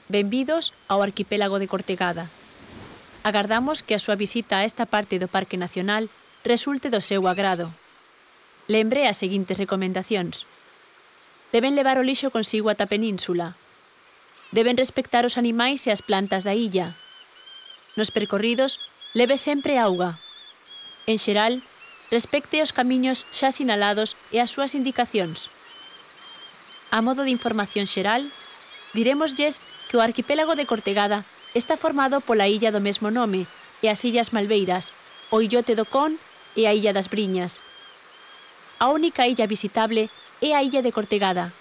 Benvidos ao arquipélago de Cortegada. Agardamos que a súa visita a esta parte do Parque Nacional resulte do seu agrado. Lembre as seguintes recomendacións. Deben levar o lixo consigo ata a península. Deben respectar os animais e as plantas da illa. Nos percorridos, leve sempre auga. En xeral, respecte os camiños xa sinalados e as súas indicacións. A modo de información xeral, dirémoslles que o arquipélago de Cortegada está formado pola illa do mesmo nome e as illas Malveiras, o illote do Con e a illa das Briñas. A única illa visitable é a illa de Cortegada,